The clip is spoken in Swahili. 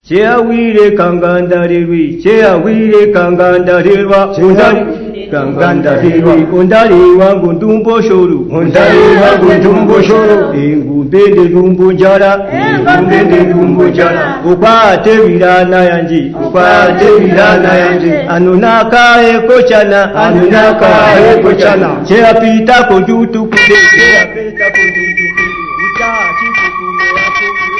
Chea wile kangandarirwi, chea wile kangandarirwa, undali kangandarirwa, undali wangu ndumbo shuru, undali wangu ndumbo shuru, ingubende ndumbo njara, ingubende ndumbo njara, ukwate virana yanji, ukwate virana yanji, anunaka ekochana, anunaka ekochana, chea pita konjutu kude, chea pita konjutu kude, uta chifu kume wako.